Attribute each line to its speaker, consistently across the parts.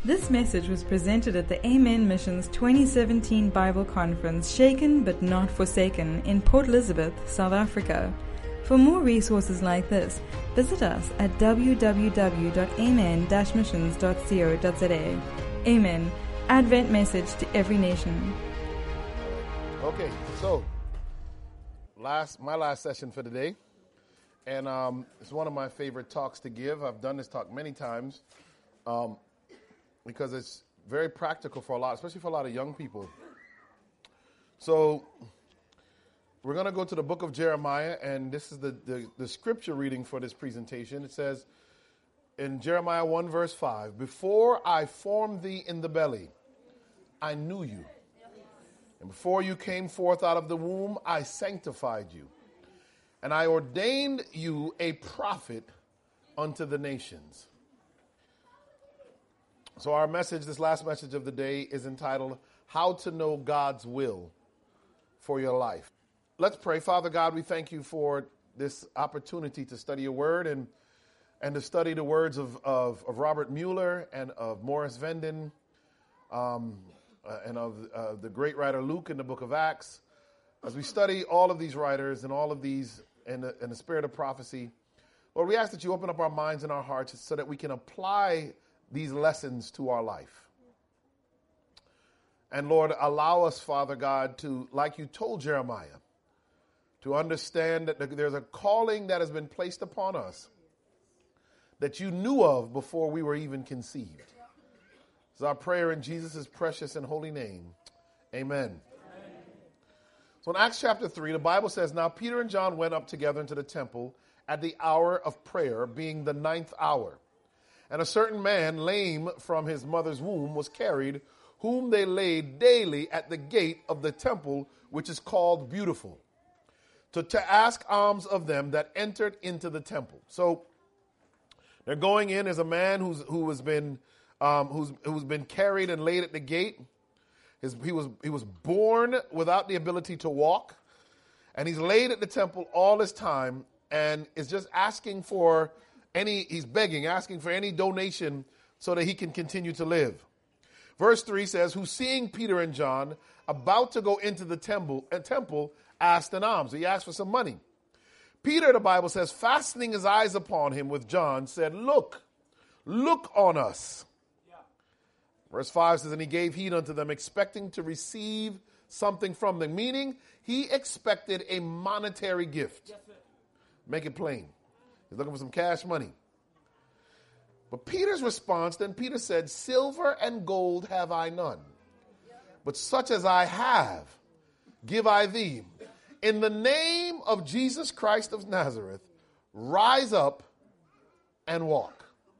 Speaker 1: This message was presented at the Amen Mission's 2017 Bible Conference, Shaken but Not Forsaken, in Port Elizabeth, South Africa. For more resources like this, visit us at www.amen-missions.co.za. Amen. Advent message to every nation.
Speaker 2: Okay, so my last session for today, and it's one of my favorite talks to give. I've done this talk many times because it's very practical for a lot, especially for a lot of young people. So we're going to go to the book of Jeremiah, and this is the scripture reading for this presentation. It says in Jeremiah 1 verse 5, "Before I formed thee in the belly, I knew you. And before you came forth out of the womb, I sanctified you. And I ordained you a prophet unto the nations." So our message, this last message of the day, is entitled, How to Know God's Will for Your Life. Let's pray. Father God, we thank you for this opportunity to study your word and to study the words of Robert Mueller and of Morris Venden and of the great writer Luke in the book of Acts. As we study all of these writers and all of these in the spirit of prophecy, Lord, we ask that you open up our minds and our hearts so that we can apply these lessons to our life. And Lord, allow us, Father God, to, like you told Jeremiah, to understand that there's a calling that has been placed upon us that you knew of before we were even conceived. It's our prayer in Jesus' precious and holy name. Amen. So in Acts chapter 3, the Bible says, "Now Peter and John went up together into the temple at the hour of prayer, being the 9th hour. And a certain man, lame from his mother's womb, was carried, whom they laid daily at the gate of the temple, which is called Beautiful, to ask alms of them that entered into the temple." So they're going in as a man who's been carried and laid at the gate. He was born without the ability to walk, and he's laid at the temple all this time, and is just asking for asking for any donation so that he can continue to live. Verse 3 says, "Who seeing Peter and John about to go into the temple, asked an alms." So he asked for some money. Peter, the Bible says, fastening his eyes upon him with John, said, look on us." Verse 5 says, "And he gave heed unto them, expecting to receive something from them," meaning he expected a monetary gift. Make it plain. He's looking for some cash money. But Peter's response, then Peter said, "Silver and gold have I none, but such as I have, give I thee. In the name of Jesus Christ of Nazareth, rise up and walk."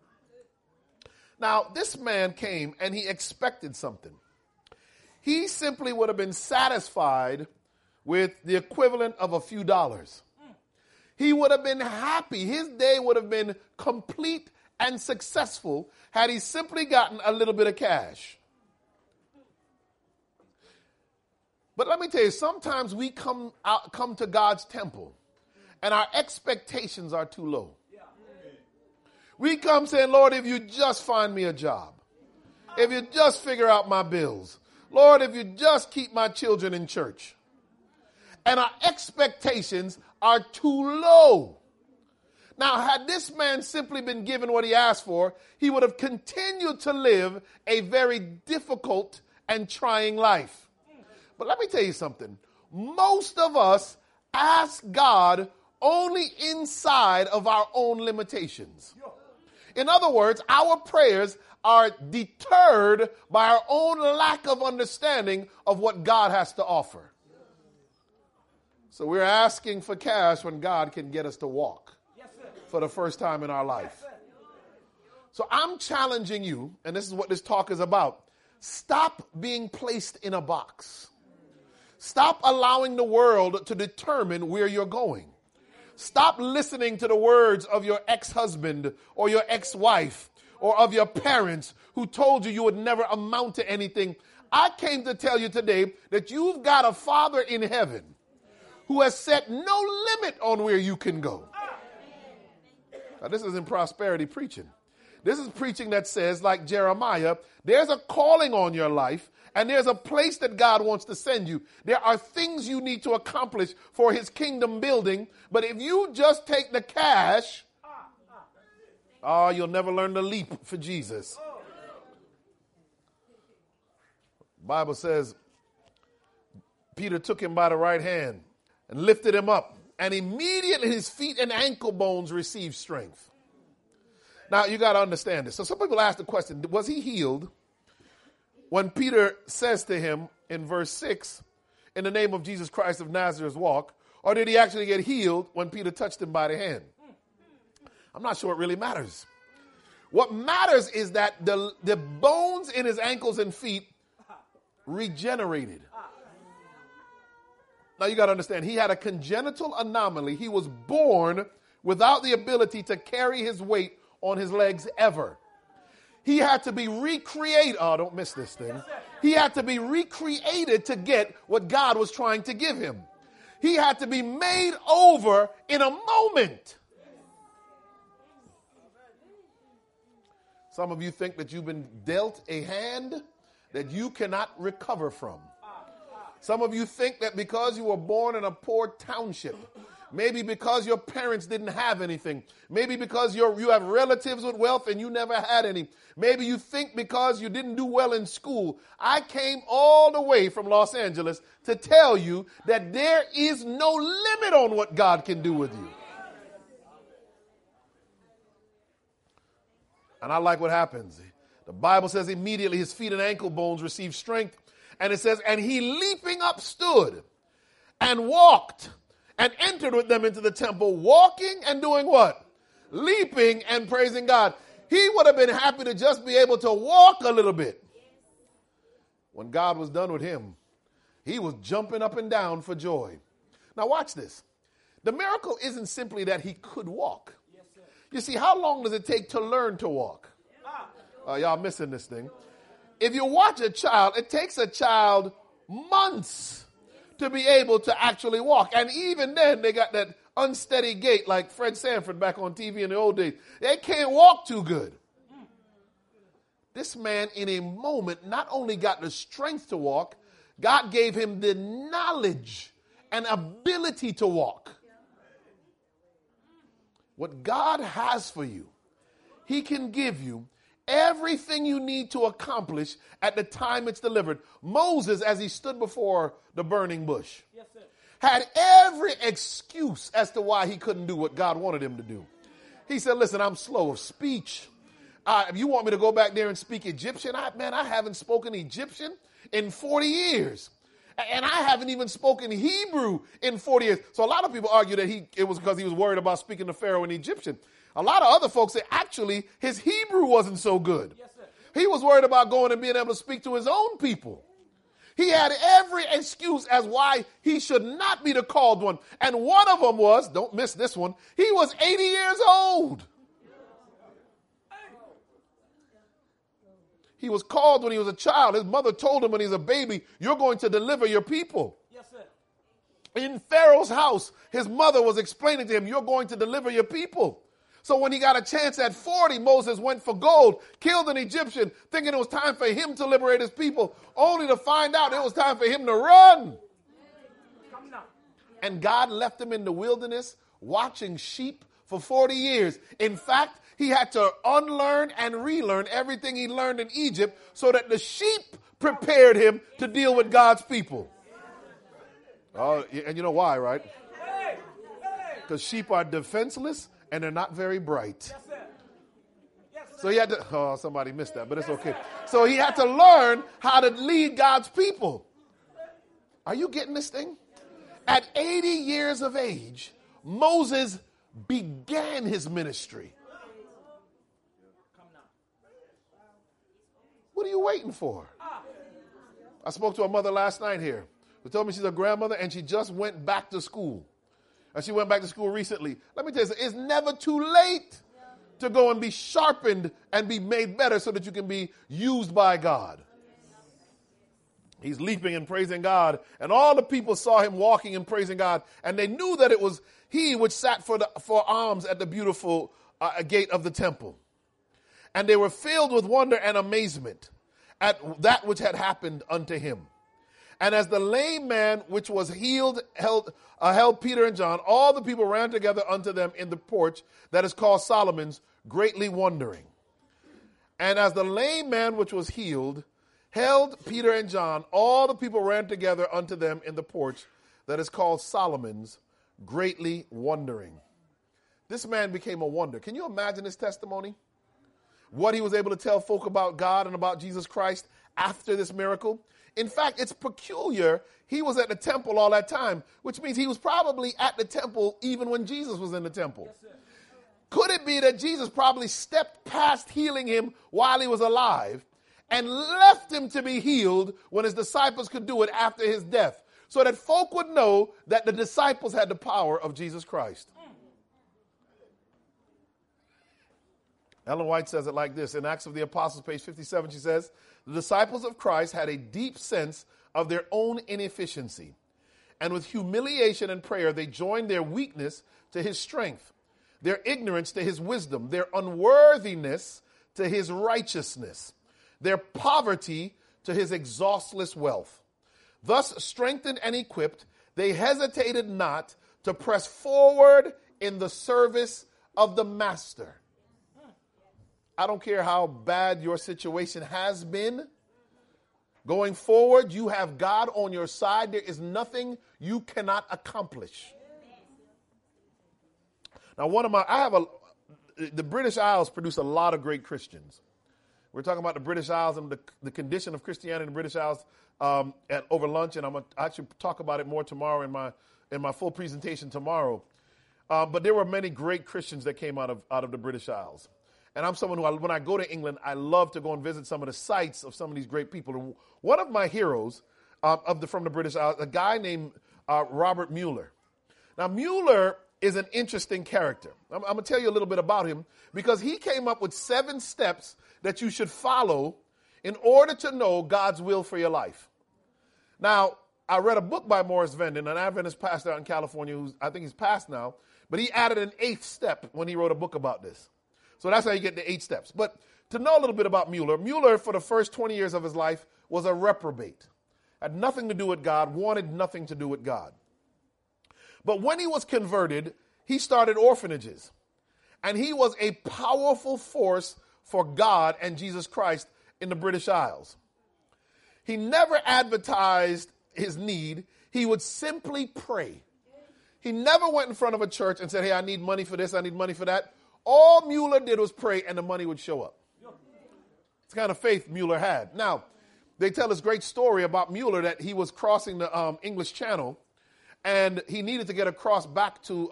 Speaker 2: Now, this man came and he expected something. He simply would have been satisfied with the equivalent of a few dollars. He would have been happy. His day would have been complete and successful had he simply gotten a little bit of cash. But let me tell you, sometimes we come to God's temple and our expectations are too low. We come saying, "Lord, if you just find me a job, if you just figure out my bills, Lord, if you just keep my children in church." And our expectations are too low. Now, had this man simply been given what he asked for, he would have continued to live a very difficult and trying life. But let me tell you something. Most of us ask God only inside of our own limitations. In other words, our prayers are deterred by our own lack of understanding of what God has to offer. So we're asking for cash when God can get us to walk for the first time in our life. So I'm challenging you, and this is what this talk is about. Stop being placed in a box. Stop allowing the world to determine where you're going. Stop listening to the words of your ex-husband or your ex-wife or of your parents who told you you would never amount to anything. I came to tell you today that you've got a Father in heaven who has set no limit on where you can go. Now, this isn't prosperity preaching. This is preaching that says, like Jeremiah, there's a calling on your life and there's a place that God wants to send you. There are things you need to accomplish for his kingdom building. But if you just take the cash, you'll never learn to leap for Jesus. The Bible says Peter took him by the right hand and lifted him up, and immediately his feet and ankle bones received strength. Now, you got to understand this. So some people ask the question, was he healed? When Peter says to him in verse 6, in the name of Jesus Christ of Nazareth, walk, or did he actually get healed when Peter touched him by the hand? I'm not sure it really matters. What matters is that the bones in his ankles and feet regenerated. Now you got to understand, he had a congenital anomaly. He was born without the ability to carry his weight on his legs ever. He had to be recreated. Oh, don't miss this thing. He had to be recreated to get what God was trying to give him. He had to be made over in a moment. Some of you think that you've been dealt a hand that you cannot recover from. Some of you think that because you were born in a poor township, maybe because your parents didn't have anything, maybe because you have relatives with wealth and you never had any, maybe you think because you didn't do well in school. I came all the way from Los Angeles to tell you that there is no limit on what God can do with you. And I like what happens. The Bible says immediately his feet and ankle bones received strength. And it says, and he leaping up stood and walked and entered with them into the temple, walking and doing what? Leaping and praising God. He would have been happy to just be able to walk a little bit. When God was done with him, he was jumping up and down for joy. Now watch this. The miracle isn't simply that he could walk. You see, how long does it take to learn to walk? Y'all missing this thing. If you watch a child, it takes a child months to be able to actually walk. And even then, they got that unsteady gait like Fred Sanford back on TV in the old days. They can't walk too good. This man, in a moment, not only got the strength to walk, God gave him the knowledge and ability to walk. What God has for you, he can give you everything you need to accomplish at the time it's delivered. Moses, as he stood before the burning bush, had every excuse as to why he couldn't do what God wanted him to do. He said, listen, I'm slow of speech. If you want me to go back there and speak Egyptian, I haven't spoken Egyptian in 40 years. And I haven't even spoken Hebrew in 40 years. So a lot of people argue that it was because he was worried about speaking to Pharaoh in Egyptian. A lot of other folks say actually his Hebrew wasn't so good. Yes, he was worried about going and being able to speak to his own people. He had every excuse as why he should not be the called one. And one of them was, don't miss this one, he was 80 years old. He was called when he was a child. His mother told him when he was a baby, you're going to deliver your people. Yes, sir. In Pharaoh's house, his mother was explaining to him, you're going to deliver your people. So when he got a chance at 40, Moses went for gold, killed an Egyptian, thinking it was time for him to liberate his people, only to find out it was time for him to run. And God left him in the wilderness watching sheep for 40 years. In fact, he had to unlearn and relearn everything he learned in Egypt so that the sheep prepared him to deal with God's people. Oh, and you know why, right? Because sheep are defenseless and they're not very bright. So he had to, somebody missed that, but it's okay. So he had to learn how to lead God's people. Are you getting this thing? At 80 years of age, Moses began his ministry. What are you waiting for? I spoke to a mother last night here who told me she's a grandmother and she just went back to school. And she went back to school recently. Let me tell you something. It's never too late to go and be sharpened and be made better so that you can be used by God. He's leaping and praising God. And all the people saw him walking and praising God. And they knew that it was he which sat for alms at the beautiful gate of the temple. And they were filled with wonder and amazement at that which had happened unto him. And as the lame man which was healed held Peter and John, all the people ran together unto them in the porch that is called Solomon's, greatly wondering. And as the lame man which was healed held Peter and John, all the people ran together unto them in the porch that is called Solomon's, greatly wondering. This man became a wonder. Can you imagine his testimony? What he was able to tell folk about God and about Jesus Christ after this miracle. In fact, it's peculiar. He was at the temple all that time, which means he was probably at the temple even when Jesus was in the temple. Yes, could it be that Jesus probably stepped past healing him while he was alive and left him to be healed when his disciples could do it after his death, so that folk would know that the disciples had the power of Jesus Christ? Ellen White says it like this. In Acts of the Apostles, page 57, she says, the disciples of Christ had a deep sense of their own inefficiency. And with humiliation and prayer, they joined their weakness to his strength, their ignorance to his wisdom, their unworthiness to his righteousness, their poverty to his exhaustless wealth. Thus, strengthened and equipped, they hesitated not to press forward in the service of the Master. I don't care how bad your situation has been. Going forward, you have God on your side. There is nothing you cannot accomplish. Now, the British Isles produce a lot of great Christians. We're talking about the British Isles and the condition of Christianity in the British Isles over lunch, and I'm going to actually talk about it more tomorrow in my full presentation tomorrow. But there were many great Christians that came out of the British Isles. And I'm someone who, when I go to England, I love to go and visit some of the sites of some of these great people. And one of my heroes from the British Isles, a guy named Robert Mueller. Now, Mueller is an interesting character. I'm going to tell you a little bit about him because he came up with 7 steps that you should follow in order to know God's will for your life. Now, I read a book by Morris Venden, an Adventist pastor out in California, I think he's passed now, but he added an 8th step when he wrote a book about this. So that's how you get the 8 steps. But to know a little bit about Mueller, Mueller for the first 20 years of his life was a reprobate. Had nothing to do with God, wanted nothing to do with God. But when he was converted, he started orphanages. And he was a powerful force for God and Jesus Christ in the British Isles. He never advertised his need. He would simply pray. He never went in front of a church and said, hey, I need money for this, I need money for that. All Mueller did was pray and the money would show up. It's the kind of faith Mueller had. Now, they tell this great story about Mueller that he was crossing the English Channel and he needed to get across back to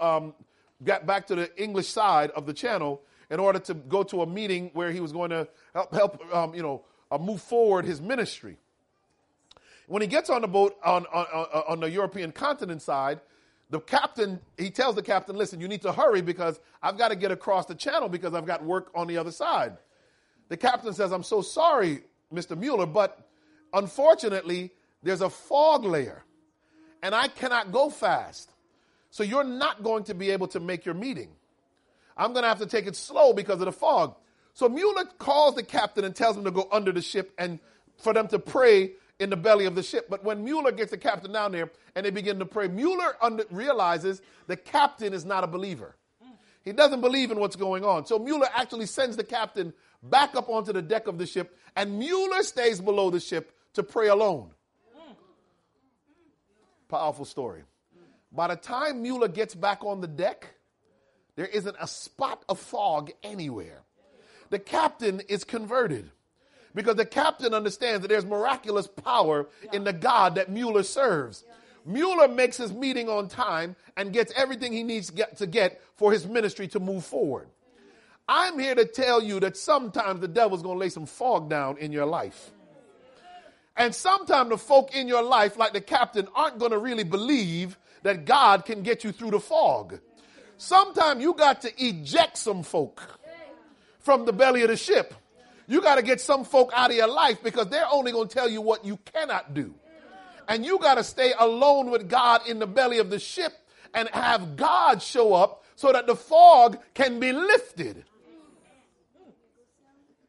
Speaker 2: the English side of the channel in order to go to a meeting where he was going to help move forward his ministry. When he gets on the boat on the European continent side, the captain, he tells the captain, listen, you need to hurry because I've got to get across the channel because I've got work on the other side. The captain says, I'm so sorry, Mr. Mueller, but unfortunately, there's a fog layer and I cannot go fast. So you're not going to be able to make your meeting. I'm going to have to take it slow because of the fog. So Mueller calls the captain and tells him to go under the ship and for them to pray in the belly of the ship. But when Mueller gets the captain down there and they begin to pray, Mueller realizes the captain is not a believer. He doesn't believe in what's going on. So Mueller actually sends the captain back up onto the deck of the ship, and Mueller stays below the ship to pray alone. Powerful story. By the time Mueller gets back on the deck, there isn't a spot of fog anywhere. The captain is converted. Because the captain understands that there's miraculous power in the God that Mueller serves. Mueller makes his meeting on time and gets everything he needs to get for his ministry to move forward. I'm here to tell you that sometimes the devil's going to lay some fog down in your life. And sometimes the folk in your life, like the captain, aren't going to really believe that God can get you through the fog. Sometimes you got to eject some folk from the belly of the ship. You got to get some folk out of your life because they're only going to tell you what you cannot do. And you got to stay alone with God in the belly of the ship and have God show up so that the fog can be lifted.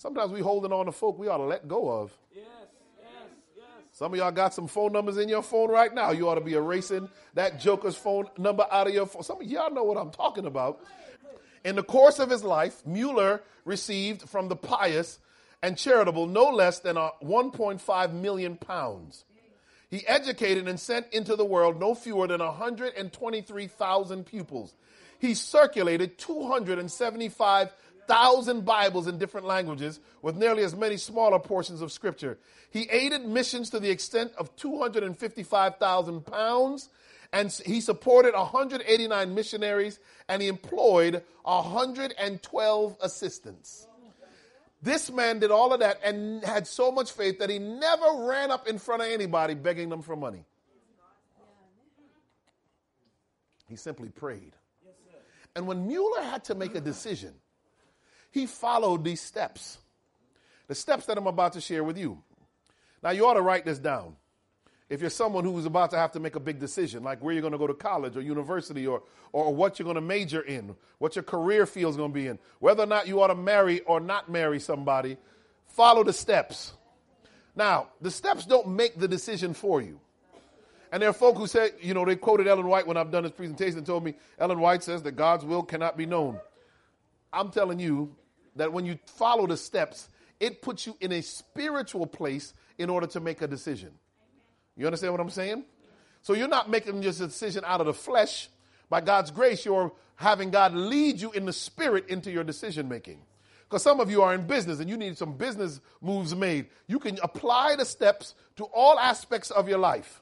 Speaker 2: Sometimes we holding on to folk we ought to let go of. Some of y'all got some phone numbers in your phone right now. You ought to be erasing that joker's phone number out of your phone. Some of y'all know what I'm talking about. In the course of his life, Mueller received from the pious and charitable no less than 1.5 million pounds. He educated and sent into the world no fewer than 123,000 pupils. He circulated 275,000 Bibles in different languages with nearly as many smaller portions of scripture. He aided missions to the extent of 255,000 pounds, and he supported 189 missionaries, and he employed 112 assistants. This man did all of that and had so much faith that he never ran up in front of anybody begging them for money. He simply prayed. And when Mueller had to make a decision, he followed these steps. The steps that I'm about to share with you. Now, you ought to write this down. If you're someone who's about to have to make a big decision, like where you're going to go to college or university or what you're going to major in, what your career field is going to be in, whether or not you ought to marry or not marry somebody, follow the steps. Now, the steps don't make the decision for you. And there are folk who say, they quoted Ellen White when I've done this presentation and told me, Ellen White says that God's will cannot be known. I'm telling you that when you follow the steps, it puts you in a spiritual place in order to make a decision. You understand what I'm saying? So you're not making just a decision out of the flesh. By God's grace, you're having God lead you in the spirit into your decision making. Because some of you are in business and you need some business moves made. You can apply the steps to all aspects of your life.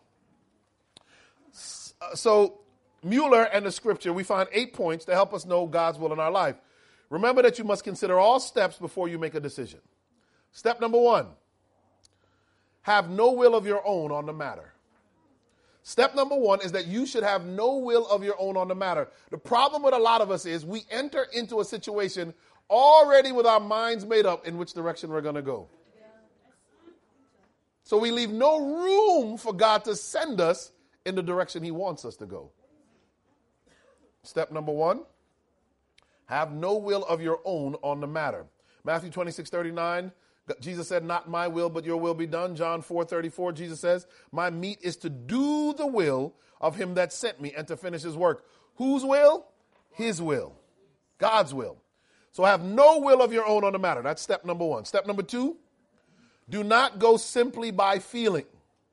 Speaker 2: So Mueller and the scripture, we find 8 points to help us know God's will in our life. Remember that you must consider all steps before you make a decision. Step number 1, have no will of your own on the matter. Step number 1 is that you should have no will of your own on the matter. The problem with a lot of us is we enter into a situation already with our minds made up in which direction we're going to go. So we leave no room for God to send us in the direction he wants us to go. Step number 1, have no will of your own on the matter. Matthew 26:39, Jesus said, not my will, but your will be done. John 4:34, Jesus says, my meat is to do the will of him that sent me and to finish his work. Whose will? His will. God's will. So have no will of your own on the matter. That's step number 1. Step number 2, do not go simply by feeling.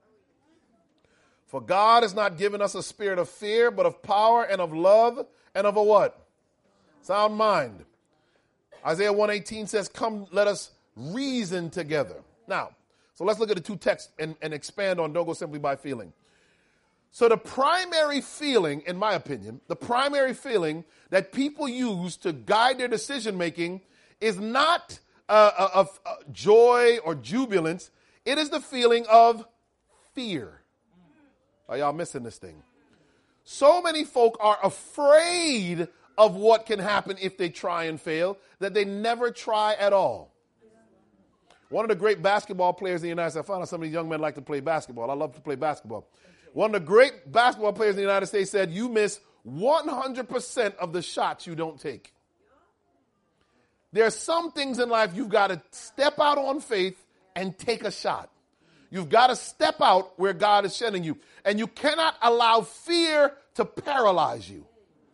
Speaker 2: For God has not given us a spirit of fear, but of power and of love and of a what? Sound mind. Isaiah 1:18 says, come, let us reason together. Now, so let's look at the two texts and expand on don't go simply by feeling. So the primary feeling, in my opinion, the primary feeling that people use to guide their decision making is not of joy or jubilance. It is the feeling of fear. Are y'all missing this thing? So many folk are afraid of what can happen if they try and fail that they never try at all. One of the great basketball players in the United States, I found out some of these young men like to play basketball. I love to play basketball. One of the great basketball players in the United States said, you miss 100% of the shots you don't take. There are some things in life you've got to step out on faith and take a shot. You've got to step out where God is sending you. And you cannot allow fear to paralyze you.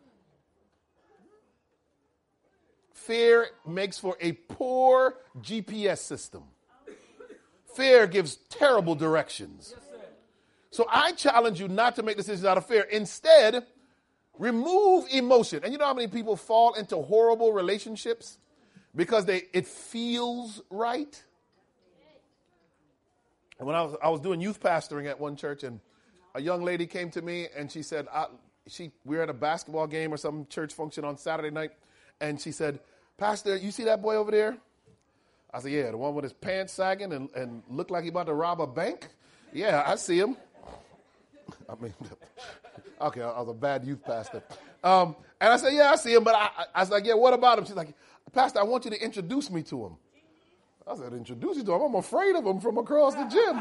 Speaker 2: Fear makes for a poor GPS system. Fear gives terrible directions. So I challenge you not to make decisions out of fear. Instead, remove emotion. And you know how many people fall into horrible relationships because it feels right? And when I was doing youth pastoring at one church, and a young lady came to me and she said, we were at a basketball game or some church function on Saturday night, and she said, Pastor, you see that boy over there? I said, yeah, the one with his pants sagging and looked like he about to rob a bank? Yeah, I see him. I mean, okay, I was a bad youth pastor. And I said, yeah, I see him, but I was like, yeah, what about him? She's like, Pastor, I want you to introduce me to him. I said, introduce you to him? I'm afraid of him from across the gym.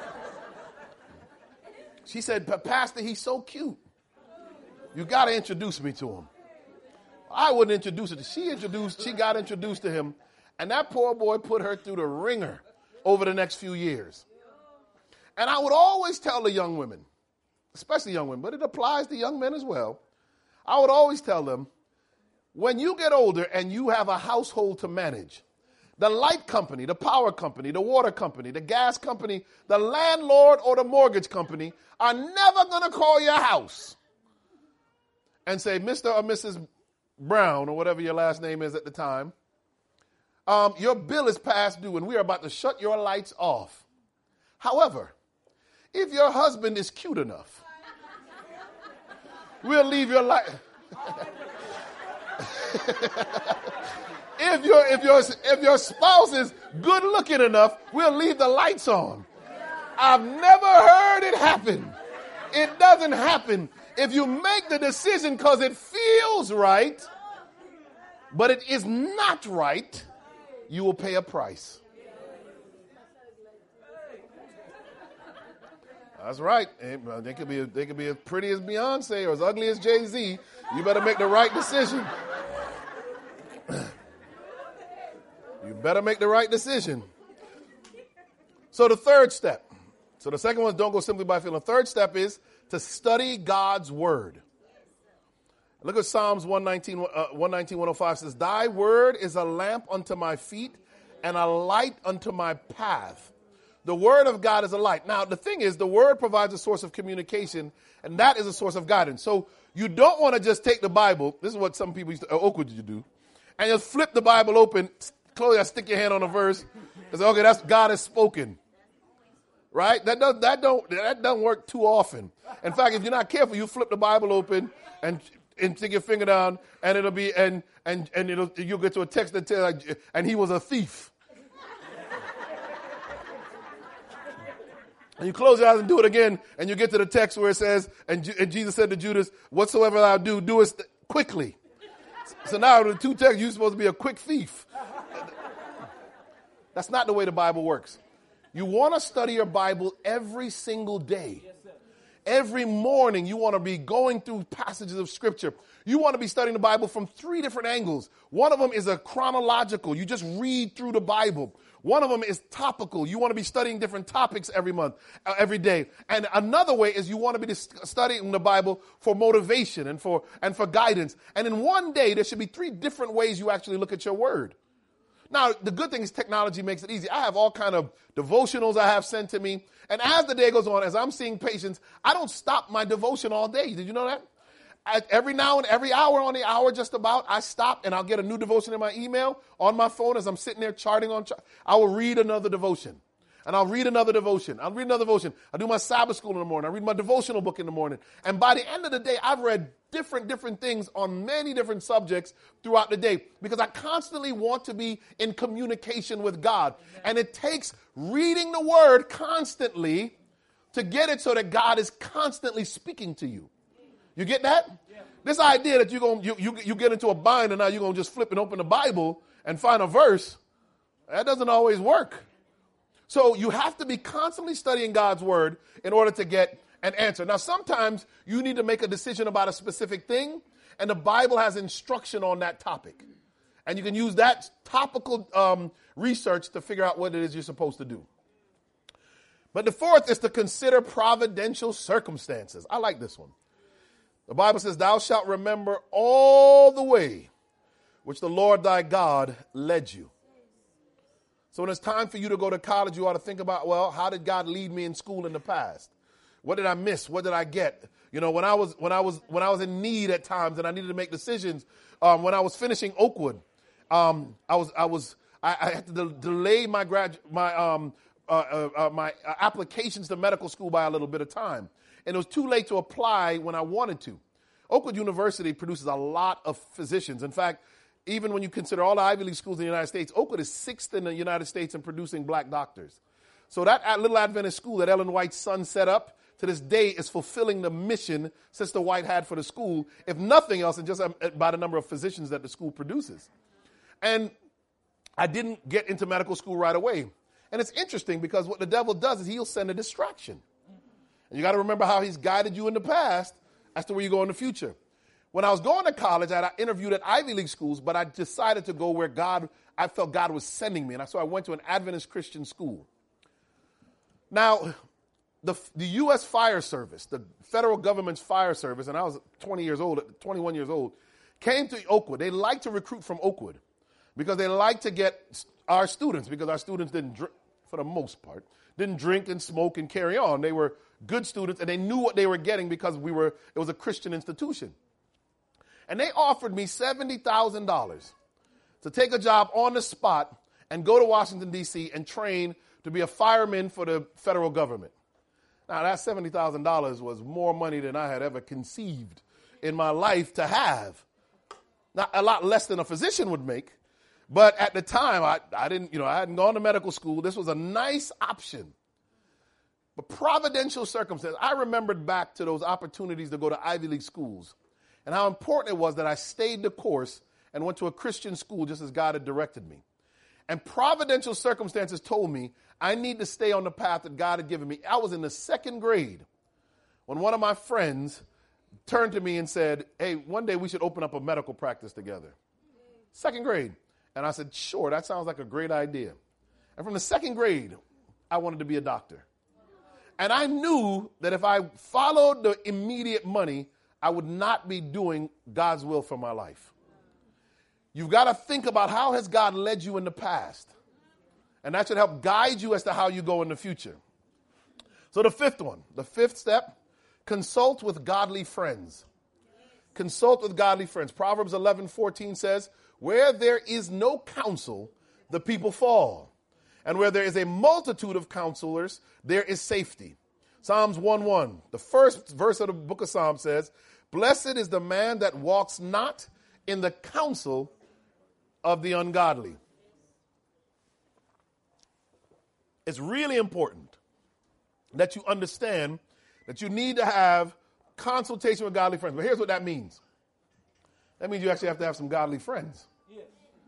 Speaker 2: She said, but Pastor, he's so cute. You got to introduce me to him. I wouldn't introduce it. She got introduced to him. And that poor boy put her through the ringer over the next few years. And I would always tell the young women, especially young women, but it applies to young men as well. I would always tell them, when you get older and you have a household to manage, the light company, the power company, the water company, the gas company, the landlord or the mortgage company are never going to call your house and say, Mr. or Mrs. Brown, or whatever your last name is at the time, your bill is past due and we are about to shut your lights off. However, if your husband is cute enough, we'll leave your light. If your spouse is good looking enough, we'll leave the lights on. I've never heard it happen. It doesn't happen. If you make the decision because it feels right, but it is not right, you will pay a price. That's right. They could be as pretty as Beyonce or as ugly as Jay-Z. You better make the right decision. You better make the right decision. So the third step. So the second one is don't go simply by feeling. The third step is to study God's word. Look at Psalms 119:105 says, Thy word is a lamp unto my feet and a light unto my path. The word of God is a light. Now, the thing is, the word provides a source of communication, and that is a source of guidance. So you don't want to just take the Bible. This is what some people used to, Oakwood used to do, and just flip the Bible open, stick your hand on a verse, and say, okay, that's God has spoken. Right? That doesn't work too often. In fact, if you're not careful, you flip the Bible open and stick your finger down, and it'll be you'll get to a text that tells, and he was a thief. And you close your eyes and do it again, and you get to the text where it says, and Jesus said to Judas, whatsoever thou do it quickly. So now the two texts, you're supposed to be a quick thief. That's not the way the Bible works. You want to study your Bible every single day. Every morning you want to be going through passages of Scripture. You want to be studying the Bible from 3 different angles. One of them is a chronological. You just read through the Bible. One of them is topical. You want to be studying different topics every month, every day. And another way is you want to be studying the Bible for motivation and for guidance. And in one day, there should be 3 different ways you actually look at your word. Now, the good thing is technology makes it easy. I have all kind of devotionals I have sent to me. And as the day goes on, as I'm seeing patients, I don't stop my devotion all day. Did you know that? Every now and every hour on the hour just about, I stop and I'll get a new devotion in my email on my phone as I'm sitting there charting on. I will read another devotion. And I'll read another devotion. I'll do my Sabbath school in the morning. I read my devotional book in the morning. And by the end of the day, I've read different things on many different subjects throughout the day because I constantly want to be in communication with God. And it takes reading the word constantly to get it so that God is constantly speaking to you. You get that? Yeah. This idea that you get into a bind and now you're going to just flip and open the Bible and find a verse, that doesn't always work. So you have to be constantly studying God's word in order to get an answer. Now, sometimes you need to make a decision about a specific thing, and the Bible has instruction on that topic. And you can use that topical research to figure out what it is you're supposed to do. But the fourth is to consider providential circumstances. I like this one. The Bible says, thou shalt remember all the way which the Lord thy God led you. So when it's time for you to go to college, you ought to think about, well, how did God lead me in school in the past? What did I miss? What did I get? You know, when I was in need at times and I needed to make decisions, when I was finishing Oakwood, I had to delay my applications to medical school by a little bit of time. And it was too late to apply when I wanted to. Oakwood University produces a lot of physicians. In fact, even when you consider all the Ivy League schools in the United States, Oakwood is 6th in the United States in producing black doctors. So that little Adventist school that Ellen White's son set up to this day is fulfilling the mission Sister White had for the school, if nothing else, and just by the number of physicians that the school produces. And I didn't get into medical school right away. And it's interesting because what the devil does is he'll send a distraction. And you got to remember how he's guided you in the past as to where you go in the future. When I was going to college, I interviewed at Ivy League schools, but I decided to go where I felt God was sending me. And so I went to an Adventist Christian school. Now, the U.S. Fire Service, the federal government's fire service, and I was 21 years old, came to Oakwood. They like to recruit from Oakwood because they like to get our students, because our students didn't drink, for the most part, didn't drink and smoke and carry on. They were good students, and they knew what they were getting because it was a Christian institution. And they offered me $70,000 to take a job on the spot and go to Washington, D.C. and train to be a fireman for the federal government. Now, that $70,000 was more money than I had ever conceived in my life to have. Not a lot less than a physician would make. But at the time, I hadn't gone to medical school. This was a nice option. But providential circumstance, I remembered back to those opportunities to go to Ivy League schools and how important it was that I stayed the course and went to a Christian school just as God had directed me. And providential circumstances told me I need to stay on the path that God had given me. I was in the second grade when one of my friends turned to me and said, hey, one day we should open up a medical practice together. Second grade. And I said, sure, that sounds like a great idea. And from the second grade, I wanted to be a doctor. And I knew that if I followed the immediate money, I would not be doing God's will for my life. You've got to think about how has God led you in the past. And that should help guide you as to how you go in the future. So the fifth step, consult with godly friends. Consult with godly friends. Proverbs 11:14 says, where there is no counsel, the people fall. And where there is a multitude of counselors, there is safety. Psalms 1:1, the first verse of the book of Psalms says, blessed is the man that walks not in the counsel of the ungodly. It's really important that you understand that you need to have consultation with godly friends. But here's what that means. That means you actually have to have some godly friends. Yes.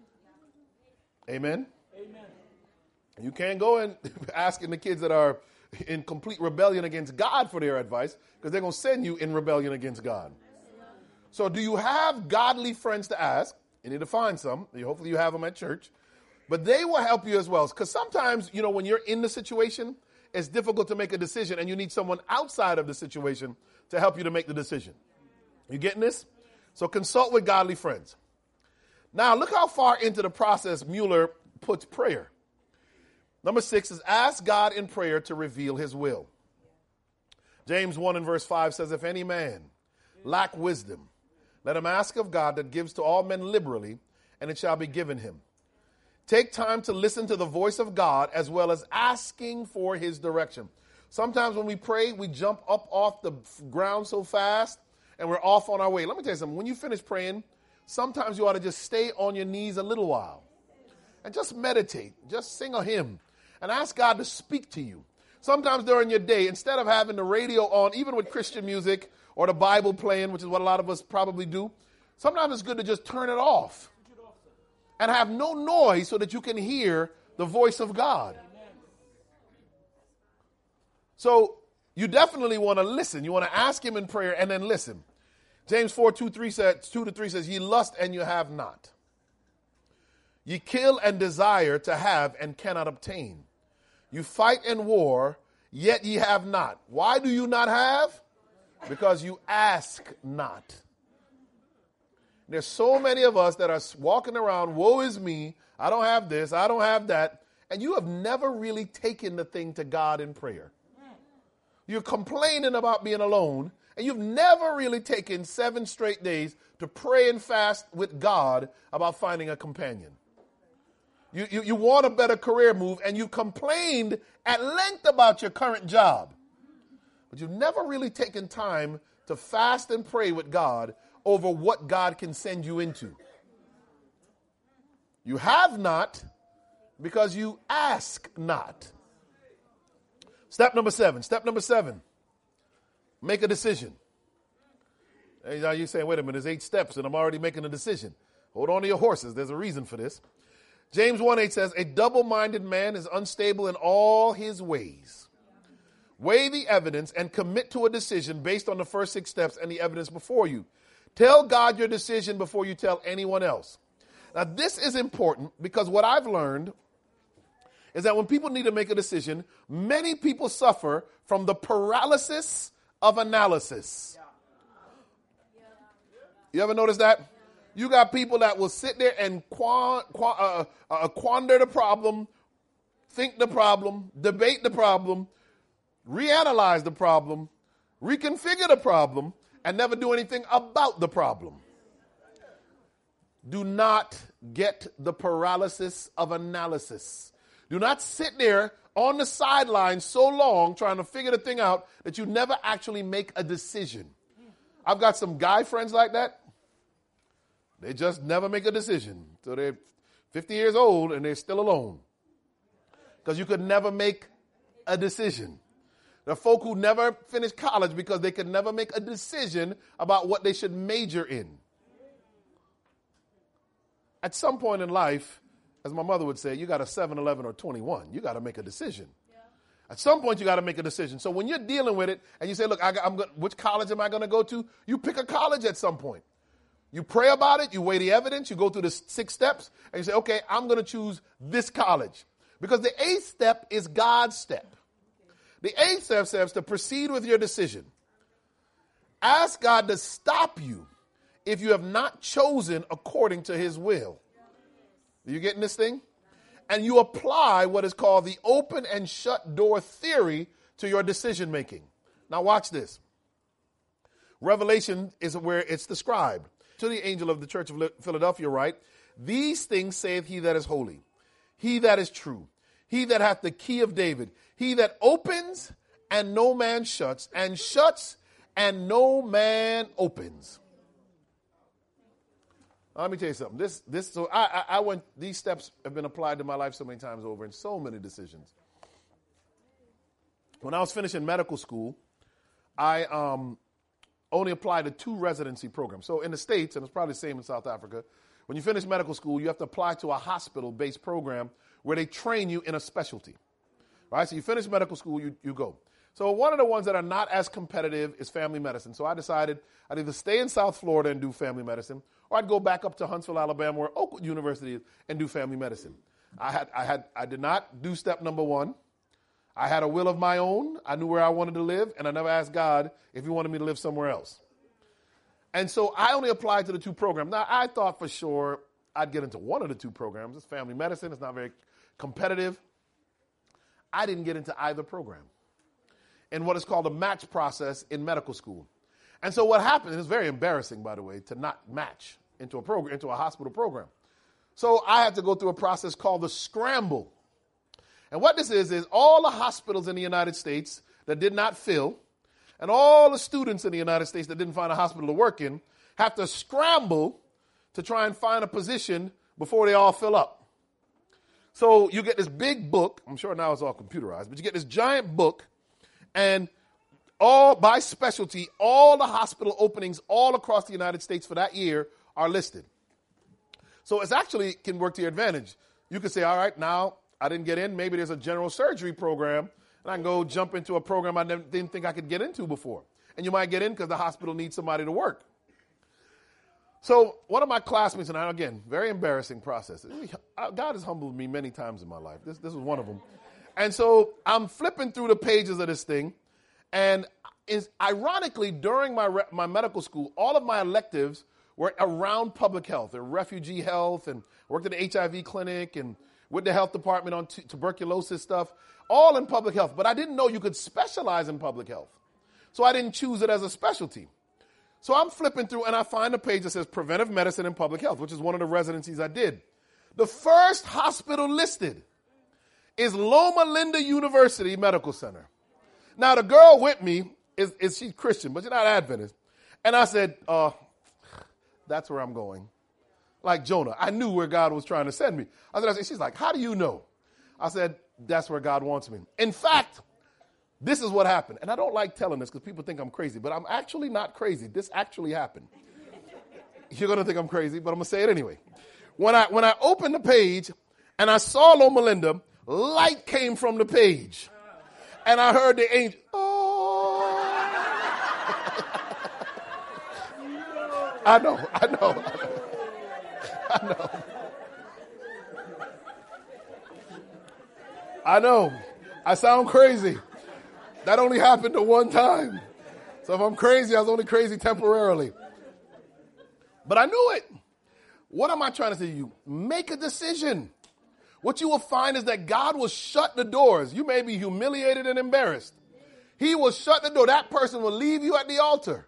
Speaker 2: Amen? Amen. You can't go and asking the kids that are in complete rebellion against God for their advice, because they're going to send you in rebellion against God. So do you have godly friends to ask? You need to find some. Hopefully you have them at church. But they will help you as well. Because sometimes, when you're in the situation, it's difficult to make a decision, and you need someone outside of the situation to help you to make the decision. You getting this? So consult with godly friends. Now, look how far into the process Mueller puts prayer. Number 6 is ask God in prayer to reveal his will. James 1 and verse 5 says, if any man lack wisdom, let him ask of God that gives to all men liberally, and it shall be given him. Take time to listen to the voice of God as well as asking for his direction. Sometimes when we pray, we jump up off the ground so fast and we're off on our way. Let me tell you something. When you finish praying, sometimes you ought to just stay on your knees a little while and just meditate. Just sing a hymn and ask God to speak to you. Sometimes during your day, instead of having the radio on, even with Christian music or the Bible playing, which is what a lot of us probably do, sometimes it's good to just turn it off and have no noise so that you can hear the voice of God. So you definitely want to listen. You want to ask him in prayer and then listen. James 4:2-3 says, ye lust and you have not. Ye kill and desire to have and cannot obtain. You fight and war, yet ye have not. Why do you not have? Because you ask not. There's so many of us that are walking around, woe is me, I don't have this, I don't have that, and you have never really taken the thing to God in prayer. You're complaining about being alone, and you've never really taken 7 straight days to pray and fast with God about finding a companion. You want a better career move, and you complained at length about your current job, but you've never really taken time to fast and pray with God over what God can send you into. You have not because you ask not. Step number 7. Make a decision. Now you're saying, wait a minute, there's 8 steps and I'm already making a decision. Hold on to your horses. There's a reason for this. James 1:8 says, a double-minded man is unstable in all his ways. Weigh the evidence and commit to a decision based on the first 6 steps and the evidence before you. Tell God your decision before you tell anyone else. Now, this is important because what I've learned is that when people need to make a decision, many people suffer from the paralysis of analysis. You ever notice that? You got people that will sit there and quander the problem, think the problem, debate the problem, reanalyze the problem, reconfigure the problem, and never do anything about the problem. Do not get the paralysis of analysis. Do not sit there on the sidelines so long trying to figure the thing out that you never actually make a decision. I've got some guy friends like that. They just never make a decision. So they're 50 years old and they're still alone. Because you could never make a decision. There are folk who never finish college because they could never make a decision about what they should major in. At some point in life, as my mother would say, you got a 7, 11, or 21. You got to make a decision. Yeah. At some point, you got to make a decision. So when you're dealing with it and you say, look, which college am I going to go to? You pick a college at some point. You pray about it. You weigh the evidence. You go through the 6 steps. And you say, okay, I'm going to choose this college. Because the 8th step is God's step. The 8th step says to proceed with your decision. Ask God to stop you if you have not chosen according to his will. Are you getting this thing? And you apply what is called the open and shut door theory to your decision making. Now watch this. Revelation is where it's described. To the angel of the church of Philadelphia write, these things saith he that is holy, he that is true, he that hath the key of David, he that opens and no man shuts, and shuts and no man opens. Let me tell you something. So I went. These steps have been applied to my life so many times over in so many decisions. When I was finishing medical school, I only applied to 2 residency programs. So in the States, and it's probably the same in South Africa, when you finish medical school, you have to apply to a hospital-based program where they train you in a specialty. Right? So you finish medical school, you go. So one of the ones that are not as competitive is family medicine. So I decided I'd either stay in South Florida and do family medicine, or I'd go back up to Huntsville, Alabama, where Oakwood University is, and do family medicine. I did not do step number 1. I had a will of my own. I knew where I wanted to live, and I never asked God if he wanted me to live somewhere else. And so I only applied to the 2 programs. Now, I thought for sure I'd get into one of the 2 programs. It's family medicine. It's not very competitive. I didn't get into either program in what is called a match process in medical school. And so what happened, and it's very embarrassing, by the way, to not match into a program, into a hospital program. So I had to go through a process called the scramble. And what this is all the hospitals in the United States that did not fill, and all the students in the United States that didn't find a hospital to work in, have to scramble to try and find a position before they all fill up. So you get this big book. I'm sure now it's all computerized, but you get this giant book, and all by specialty, all the hospital openings all across the United States for that year are listed. So it actually can work to your advantage. You could say, all right, now I didn't get in. Maybe there's a general surgery program, and I can go jump into a program I didn't think I could get into before. And you might get in because the hospital needs somebody to work. So one of my classmates, and again, very embarrassing process. God has humbled me many times in my life. This was one of them. And so I'm flipping through the pages of this thing, and ironically, during my medical school, all of my electives were around public health, or refugee health, and worked at the HIV clinic, and with the health department on tuberculosis stuff, all in public health. But I didn't know you could specialize in public health. So I didn't choose it as a specialty. So I'm flipping through, and I find a page that says preventive medicine and public health, which is one of the residencies I did. The first hospital listed is Loma Linda University Medical Center. Now, the girl with me, she's Christian, but she's not Adventist. And I said, that's where I'm going. Like Jonah, I knew where God was trying to send me. I said, she's like, how do you know? I said, that's where God wants me. In fact, this is what happened. And I don't like telling this because people think I'm crazy, but I'm actually not crazy. This actually happened. You're going to think I'm crazy, but I'm going to say it anyway. When I opened the page and I saw Loma Linda, light came from the page. And I heard the angel, oh. I know. I know. I sound crazy. That only happened the one time. So if I'm crazy, I was only crazy temporarily. But I knew it. What am I trying to say to you? Make a decision. What you will find is that God will shut the doors. You may be humiliated and embarrassed. He will shut the door. That person will leave you at the altar.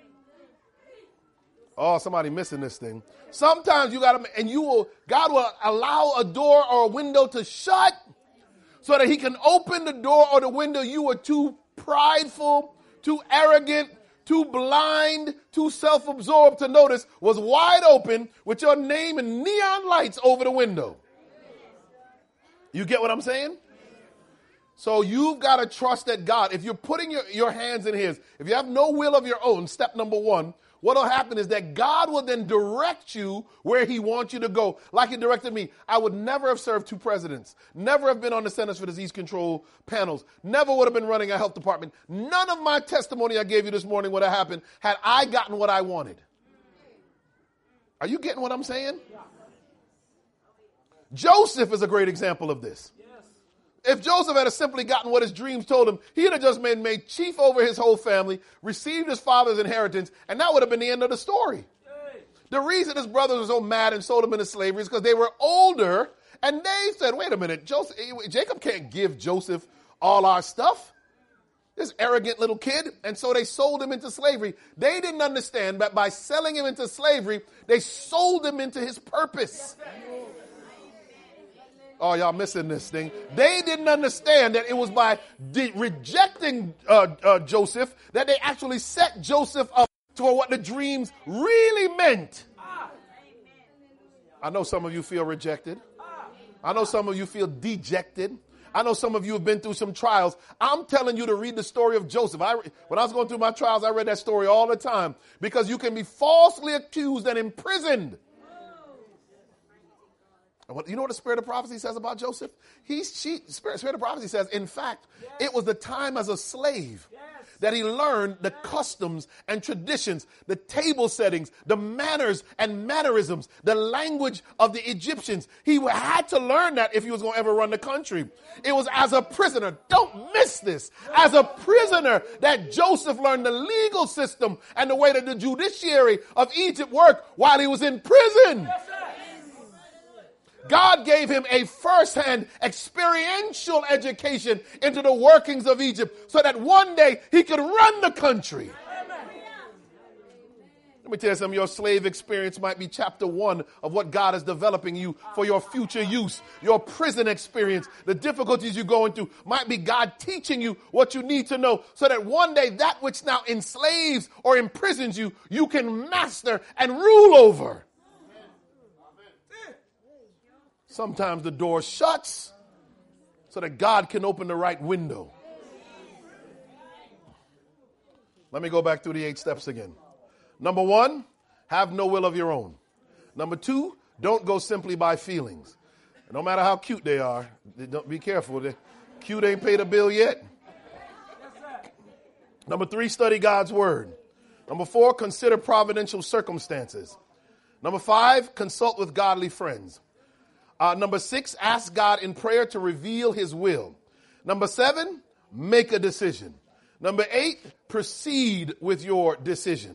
Speaker 2: Oh, somebody missing this thing. Sometimes God will allow a door or a window to shut so that he can open the door or the window you were too prideful, too arrogant, too blind, too self-absorbed to notice was wide open with your name and neon lights over the window. You get what I'm saying? So you've got to trust that God, if you're putting your hands in his, if you have no will of your own, step number one, what will happen is that God will then direct you where he wants you to go. Like he directed me. I would never have served two presidents. Never have been on the Centers for Disease Control panels. Never would have been running a health department. None of my testimony I gave you this morning would have happened had I gotten what I wanted. Are you getting what I'm saying? Joseph is a great example of this. If Joseph had simply gotten what his dreams told him, he'd have just been made chief over his whole family, received his father's inheritance, and that would have been the end of the story. The reason his brothers were so mad and sold him into slavery is because they were older, and they said, wait a minute, Jacob can't give Joseph all our stuff. This arrogant little kid. And so they sold him into slavery. They didn't understand that by selling him into slavery, they sold him into his purpose. Oh, y'all missing this thing. They didn't understand that it was by rejecting Joseph that they actually set Joseph up for what the dreams really meant. I know some of you feel rejected. I know some of you feel dejected. I know some of you have been through some trials. I'm telling you to read the story of Joseph. When I was going through my trials, I read that story all the time because you can be falsely accused and imprisoned. You know what the spirit of prophecy says about Joseph? Spirit of prophecy says, in fact, it was the time as a slave that he learned the customs and traditions, the table settings, the manners and mannerisms, the language of the Egyptians. He had to learn that if he was going to ever run the country. It was as a prisoner. Don't miss this. As a prisoner that Joseph learned the legal system and the way that the judiciary of Egypt worked while he was in prison. God gave him a first-hand experiential education into the workings of Egypt so that one day he could run the country. Let me tell you something. Your slave experience might be chapter 1 of what God is developing you for your future use. Your prison experience, the difficulties you're going through might be God teaching you what you need to know so that one day that which now enslaves or imprisons you, you can master and rule over. Sometimes the door shuts so that God can open the right window. Let me go back through the 8 steps again. Number 1, have no will of your own. Number 2, don't go simply by feelings. No matter how cute they are, don't be careful. Cute ain't paid a bill yet. Number 3, study God's word. Number 4, consider providential circumstances. Number 5, consult with godly friends. Number 6, ask God in prayer to reveal his will. Number 7, make a decision. Number 8, proceed with your decision.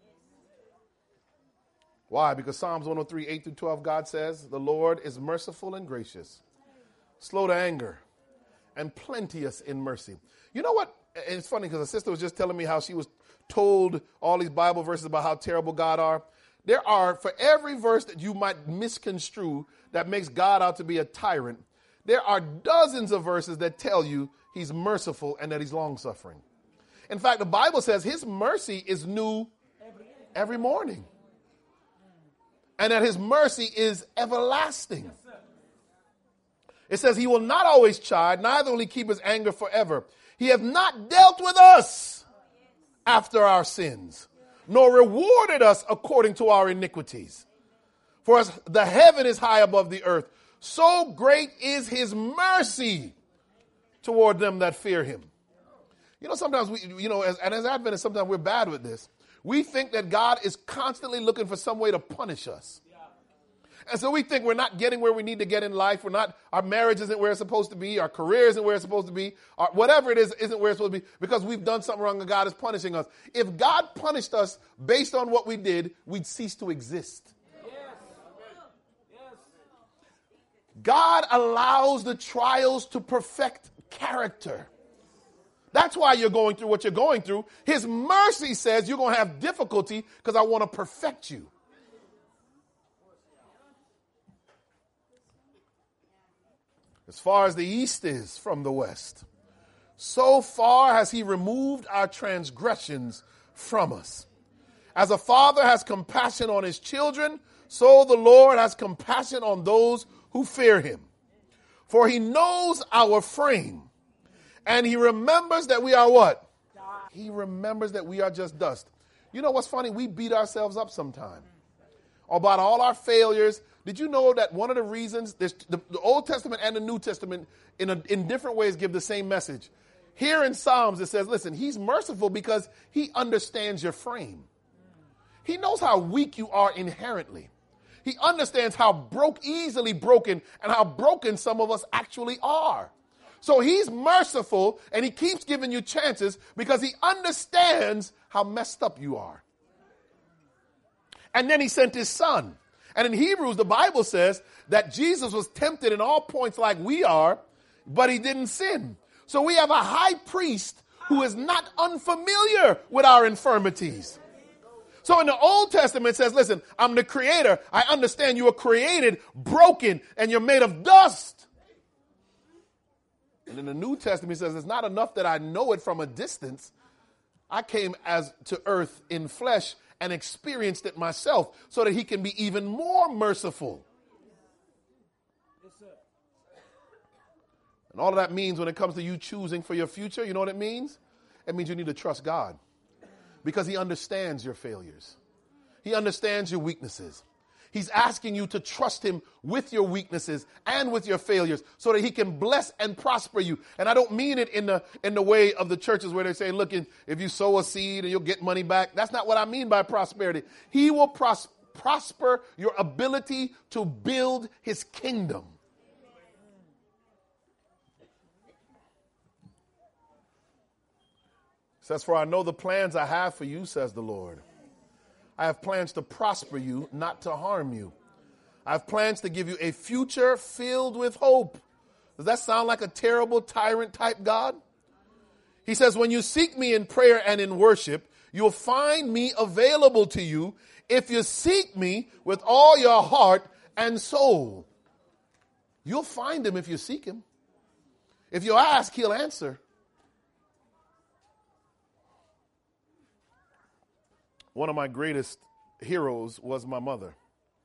Speaker 2: Why? Because Psalms 103, 8 through 12, God says, the Lord is merciful and gracious, slow to anger, and plenteous in mercy. You know what? It's funny because a sister was just telling me how she was told all these Bible verses about how terrible God are. There are, for every verse that you might misconstrue that makes God out to be a tyrant, there are dozens of verses that tell you he's merciful and that he's long-suffering. In fact, the Bible says his mercy is new every morning. And that his mercy is everlasting. It says he will not always chide, neither will he keep his anger forever. He hath not dealt with us after our sins, nor rewarded us according to our iniquities. For as the heaven is high above the earth, so great is his mercy toward them that fear him. You know, sometimes as Adventists, sometimes we're bad with this. We think that God is constantly looking for some way to punish us. And so we think we're not getting where we need to get in life. Our marriage isn't where it's supposed to be. Our career isn't where it's supposed to be. Whatever it is, isn't where it's supposed to be because we've done something wrong and God is punishing us. If God punished us based on what we did, we'd cease to exist. God allows the trials to perfect character. That's why you're going through what you're going through. His mercy says you're going to have difficulty because I want to perfect you. As far as the east is from the west, so far has he removed our transgressions from us. As a father has compassion on his children, so the Lord has compassion on those who fear him. For he knows our frame, and he remembers that we are what? He remembers that we are just dust. You know what's funny? We beat ourselves up sometimes about all our failures. Did you know that one of the reasons the Old Testament and the New Testament in different ways give the same message? Here in Psalms it says, listen, he's merciful because he understands your frame. He knows how weak you are inherently. He understands how easily broken and how broken some of us actually are. So he's merciful and he keeps giving you chances because he understands how messed up you are. And then he sent his son. And in Hebrews, the Bible says that Jesus was tempted in all points like we are, but he didn't sin. So we have a high priest who is not unfamiliar with our infirmities. So in the Old Testament it says, listen, I'm the creator. I understand you were created broken and you're made of dust. And in the New Testament it says it's not enough that I know it from a distance. I came to earth in flesh and experienced it myself so that he can be even more merciful. Yes, sir. And all of that means when it comes to you choosing for your future, you know what it means? It means you need to trust God because he understands your failures. He understands your weaknesses. He's asking you to trust him with your weaknesses and with your failures so that he can bless and prosper you. And I don't mean it in the way of the churches where they say, look, if you sow a seed and you'll get money back. That's not what I mean by prosperity. He will prosper your ability to build his kingdom. It says, for I know the plans I have for you, says the Lord. I have plans to prosper you, not to harm you. I have plans to give you a future filled with hope. Does that sound like a terrible tyrant type God? He says, when you seek me in prayer and in worship, you'll find me available to you if you seek me with all your heart and soul. You'll find him if you seek him. If you ask, he'll answer. One of my greatest heroes was my mother.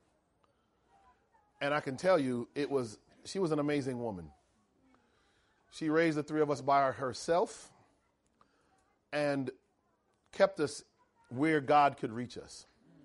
Speaker 2: And I can tell you, she was an amazing woman. She raised the three of us by herself and kept us where God could reach us.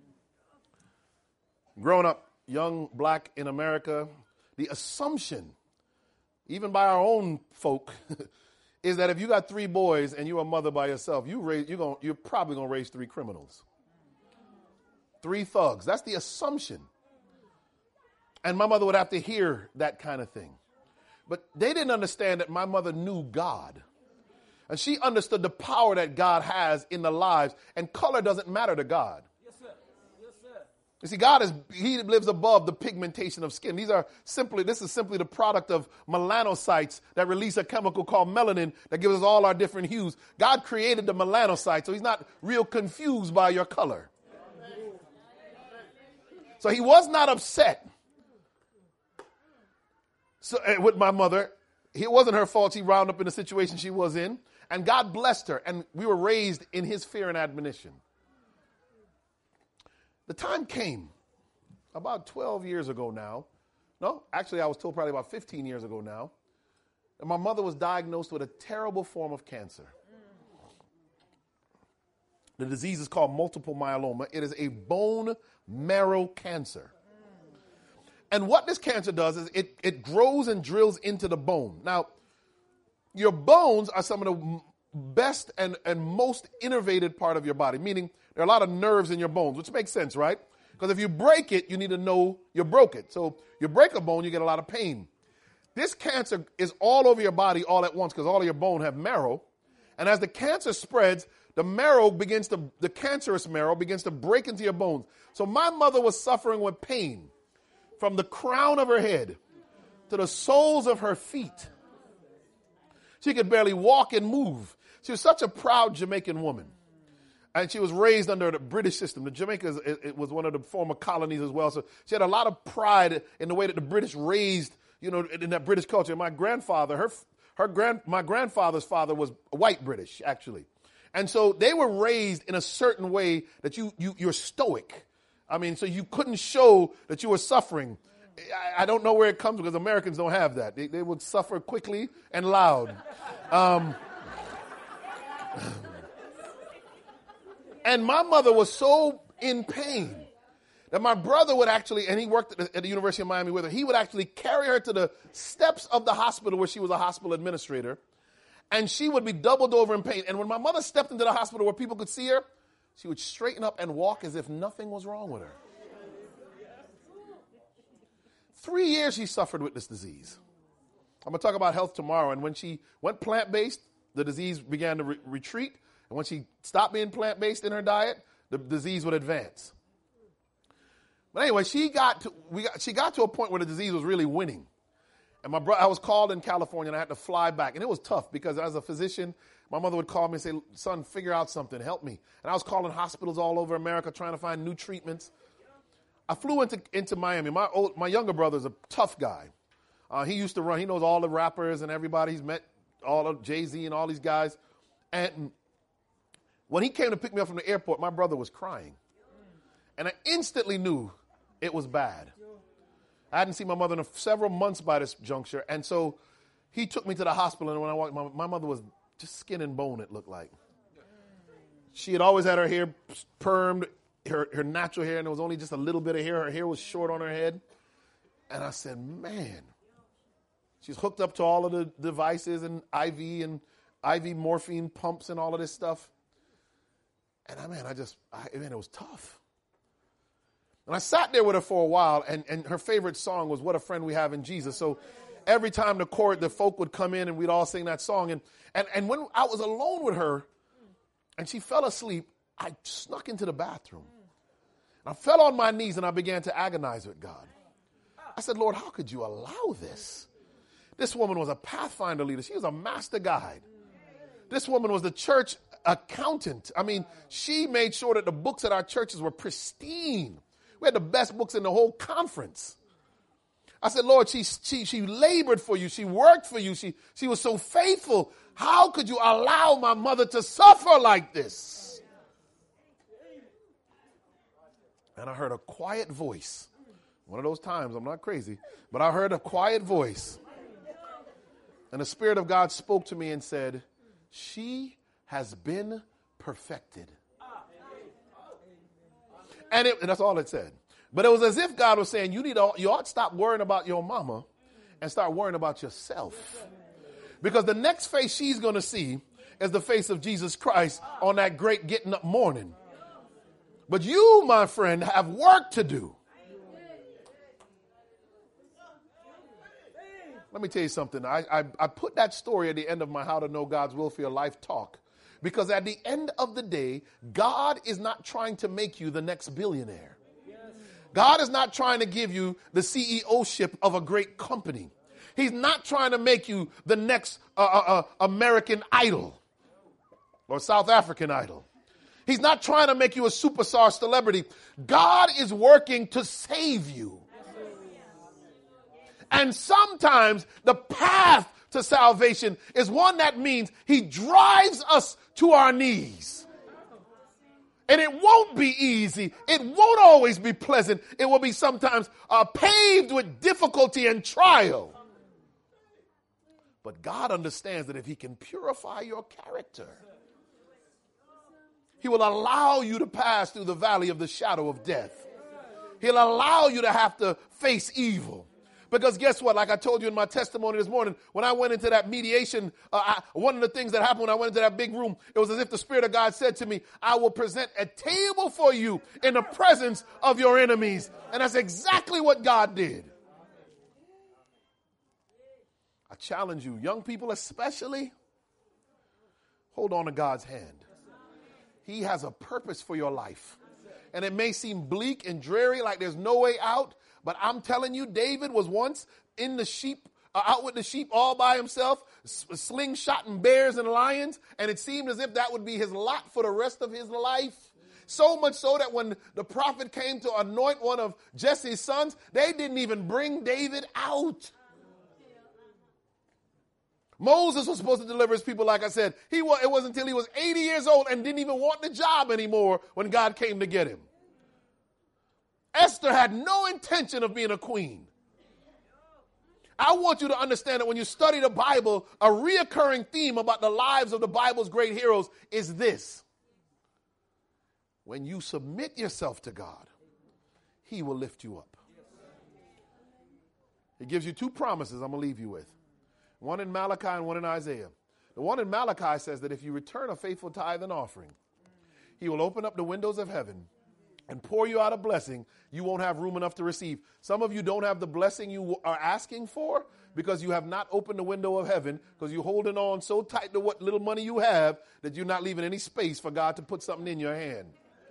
Speaker 2: Growing up young black in America, the assumption, even by our own folk, is that if you got three boys and you're a mother by yourself, you're probably going to raise three criminals. Three thugs. That's the assumption. And my mother would have to hear that kind of thing. But they didn't understand that my mother knew God. And she understood the power that God has in the lives. And color doesn't matter to God. Yes, sir. Yes, sir. You see, he lives above the pigmentation of skin. This is simply the product of melanocytes that release a chemical called melanin that gives us all our different hues. God created the melanocytes, so he's not real confused by your color. So he was not upset with my mother. It wasn't her fault she wound up in the situation she was in. And God blessed her. And we were raised in his fear and admonition. The time came about 12 years ago now. No, actually I was told probably about 15 years ago now. And my mother was diagnosed with a terrible form of cancer. The disease is called multiple myeloma. It is a bone marrow cancer. And what this cancer does is it grows and drills into the bone. Now, your bones are some of the best and most innervated part of your body, meaning there are a lot of nerves in your bones, which makes sense, right? Because if you break it, you need to know you broke it. So you break a bone, you get a lot of pain. This cancer is all over your body all at once because all of your bone have marrow. And as the cancer spreads, the cancerous marrow begins to break into your bones. So my mother was suffering with pain from the crown of her head to the soles of her feet. She could barely walk and move. She was such a proud Jamaican woman. And she was raised under the British system. The Jamaica it was one of the former colonies as well. So she had a lot of pride in the way that the British raised, in that British culture. My grandfather, my grandfather's father was white British, actually. And so they were raised in a certain way that you're stoic. I mean, so you couldn't show that you were suffering. I don't know where it comes because Americans don't have that. They would suffer quickly and loud. And my mother was so in pain that my brother would actually, and he worked at the University of Miami with her, he would actually carry her to the steps of the hospital where she was a hospital administrator, and she would be doubled over in pain. And when my mother stepped into the hospital where people could see her, she would straighten up and walk as if nothing was wrong with her. 3 years she suffered with this disease. I'm going to talk about health tomorrow. And when she went plant-based, the disease began to retreat. And when she stopped being plant-based in her diet, the disease would advance. But anyway, she got to a point where the disease was really winning. And I was called in California, and I had to fly back. And it was tough because as a physician, my mother would call me and say, son, figure out something. Help me. And I was calling hospitals all over America trying to find new treatments. I flew into Miami. My younger brother's a tough guy. He used to run. He knows all the rappers and everybody. He's met all of Jay-Z and all these guys. And when he came to pick me up from the airport, my brother was crying. And I instantly knew it was bad. I hadn't seen my mother in several months by this juncture. And so he took me to the hospital. And when I walked, my mother was just skin and bone, it looked like. She had always had her hair permed, her natural hair, and there was only just a little bit of hair. Her hair was short on her head. And I said, man, she's hooked up to all of the devices and IV morphine pumps and all of this stuff. And it was tough. And I sat there with her for a while, and her favorite song was What a Friend We Have in Jesus. So every time the folk would come in and we'd all sing that song. And when I was alone with her and she fell asleep, I snuck into the bathroom. And I fell on my knees and I began to agonize with God. I said, Lord, how could you allow this? This woman was a Pathfinder leader. She was a master guide. This woman was the church accountant. I mean, she made sure that the books at our churches were pristine. We had the best books in the whole conference. I said, Lord, she labored for you. She worked for you. She was so faithful. How could you allow my mother to suffer like this? And I heard a quiet voice. One of those times, I'm not crazy, but I heard a quiet voice. And the Spirit of God spoke to me and said, she has been perfected. And that's all it said. But it was as if God was saying, you ought to stop worrying about your mama and start worrying about yourself. Because the next face she's going to see is the face of Jesus Christ on that great getting up morning. But you, my friend, have work to do. Let me tell you something. I put that story at the end of my How to Know God's Will for Your Life talk. Because at the end of the day, God is not trying to make you the next billionaire. God is not trying to give you the CEO-ship of a great company. He's not trying to make you the next American Idol or South African Idol. He's not trying to make you a superstar celebrity. God is working to save you. And sometimes the path to salvation is one that means he drives us to our knees. And it won't be easy. It won't always be pleasant. It will be sometimes paved with difficulty and trial. But God understands that if he can purify your character, he will allow you to pass through the valley of the shadow of death. He'll allow you to have to face evil. Because guess what? Like I told you in my testimony this morning, when I went into that mediation, one of the things that happened when I went into that big room, it was as if the Spirit of God said to me, I will present a table for you in the presence of your enemies. And that's exactly what God did. I challenge you, young people especially, hold on to God's hand. He has a purpose for your life. And it may seem bleak and dreary, like there's no way out. But I'm telling you, David was once in the sheep, out with the sheep all by himself, slingshotting bears and lions. And it seemed as if that would be his lot for the rest of his life. So much so that when the prophet came to anoint one of Jesse's sons, they didn't even bring David out. Moses was supposed to deliver his people, like I said. It wasn't until he was 80 years old and didn't even want the job anymore when God came to get him. Esther had no intention of being a queen. I want you to understand that when you study the Bible, a reoccurring theme about the lives of the Bible's great heroes is this. When you submit yourself to God, he will lift you up. He gives you two promises I'm going to leave you with. One in Malachi and one in Isaiah. The one in Malachi says that if you return a faithful tithe and offering, he will open up the windows of heaven and pour you out a blessing you won't have room enough to receive. Some of you don't have the blessing you are asking for because you have not opened the window of heaven, because you're holding on so tight to what little money you have that you're not leaving any space for God to put something in your hand.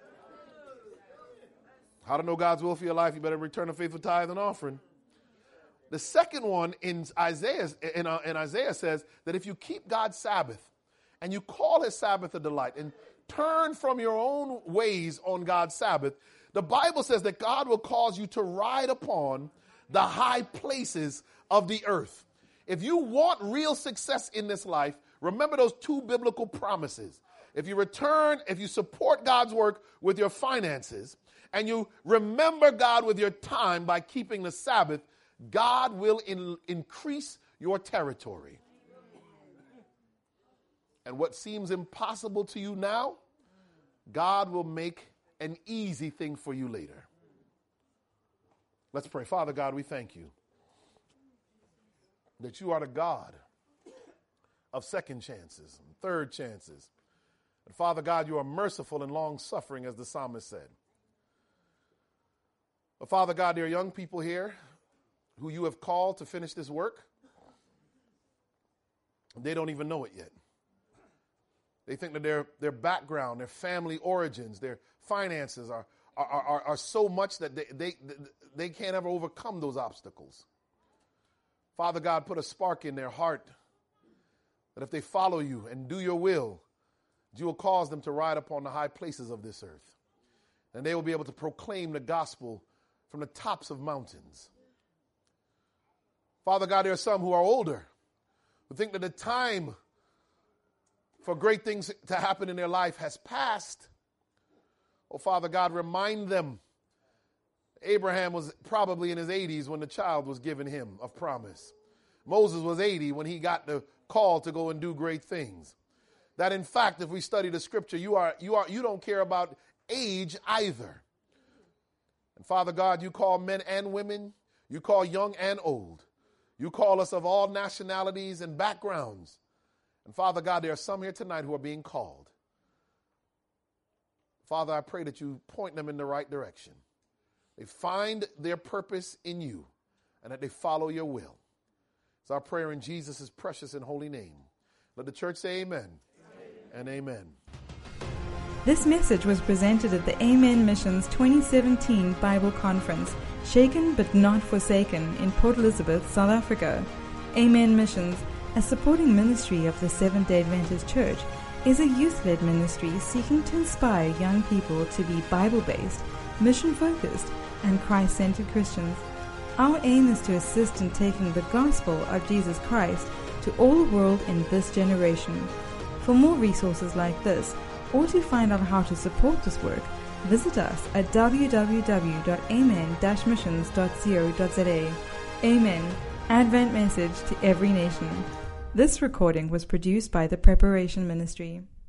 Speaker 2: How to know God's will for your life? You better return a faithful tithe and offering. The second one in Isaiah says that if you keep God's Sabbath and you call his Sabbath a delight and turn from your own ways on God's Sabbath, the Bible says that God will cause you to ride upon the high places of the earth. If you want real success in this life, remember those two biblical promises. If you support God's work with your finances and you remember God with your time by keeping the Sabbath, God will increase your territory. And what seems impossible to you now, God will make an easy thing for you later. Let's pray. Father God, we thank you that you are the God of second chances, and third chances. And Father God, you are merciful and long-suffering, as the psalmist said. But Father God, there are young people here who you have called to finish this work. They don't even know it yet. They think that their background, their family origins, their finances are so much that they can't ever overcome those obstacles. Father God, put a spark in their heart that if they follow you and do your will, you will cause them to ride upon the high places of this earth. And they will be able to proclaim the gospel from the tops of mountains. Father God, there are some who are older who think that the time for great things to happen in their life has passed. Oh, Father God, remind them. Abraham was probably in his 80s when the child was given him of promise. Moses was 80 when he got the call to go and do great things. That in fact, if we study the scripture, you don't care about age either. And Father God, you call men and women, you call young and old. You call us of all nationalities and backgrounds. And Father God, there are some here tonight who are being called. Father, I pray that you point them in the right direction. They find their purpose in you and that they follow your will. It's our prayer in Jesus' precious and holy name. Let the church say amen, and amen.
Speaker 1: This message was presented at the Amen Missions 2017 Bible Conference, Shaken but Not Forsaken, in Port Elizabeth, South Africa. Amen Missions, a supporting ministry of the Seventh-day Adventist Church, is a youth-led ministry seeking to inspire young people to be Bible-based, mission-focused, and Christ-centered Christians. Our aim is to assist in taking the gospel of Jesus Christ to all the world in this generation. For more resources like this, or to find out how to support this work, visit us at www.amen-missions.co.za. Amen. Advent message to every nation. This recording was produced by the Preparation Ministry.